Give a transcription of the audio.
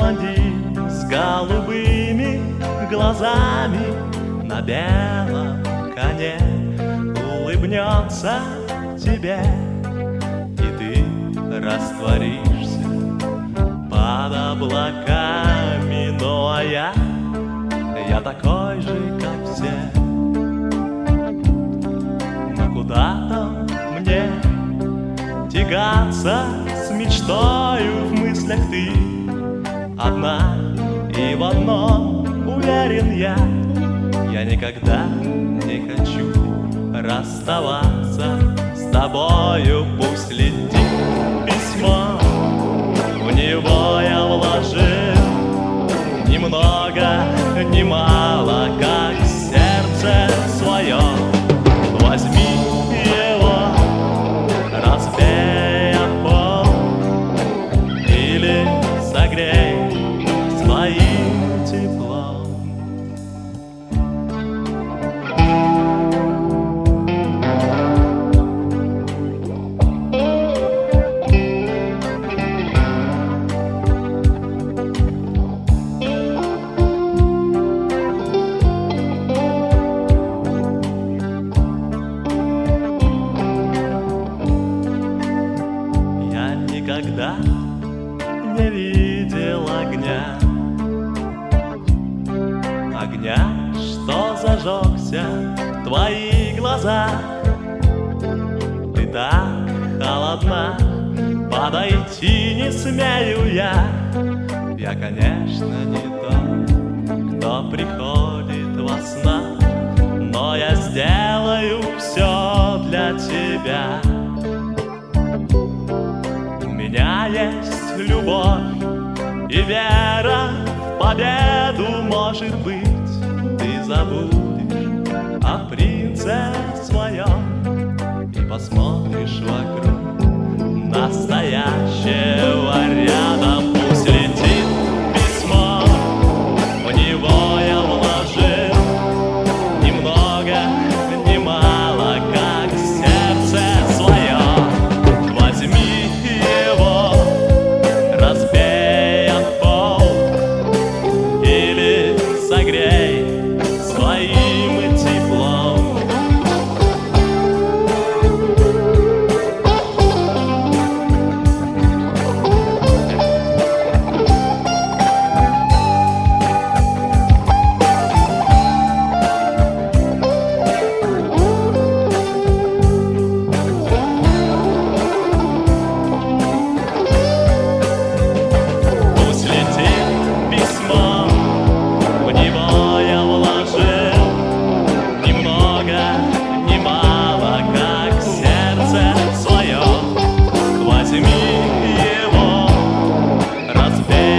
блондин с голубыми глазами на белом коне улыбнется тебе, и ты растворишься под облаками. Ну а я такой же, как все. Но куда-то мне тягаться с мечтою, в мыслях ты одна, и в одном уверен я никогда не хочу расставаться с тобою. Пусть летит письмо, в него я вложил немного, немало, как сердце свое. Возьми его, разбей о пол, или согрей своим теплом. Никогда не видел огня, что зажегся в твоих глазах. Ты так холодна, подойти не смею я. Я, конечно, не тот, кто приходит во снах, но я сделаю все для тебя. У меня есть любовь и вера в победу. Может быть, ты забудешь о принце своем и посмотришь вокруг настоящего рядом. Пусть летит письмо, в него я вложил немного, немало, как сердце свое. Возьми его, разбей о пол, или согрей своим теплом. Возьми его, разбей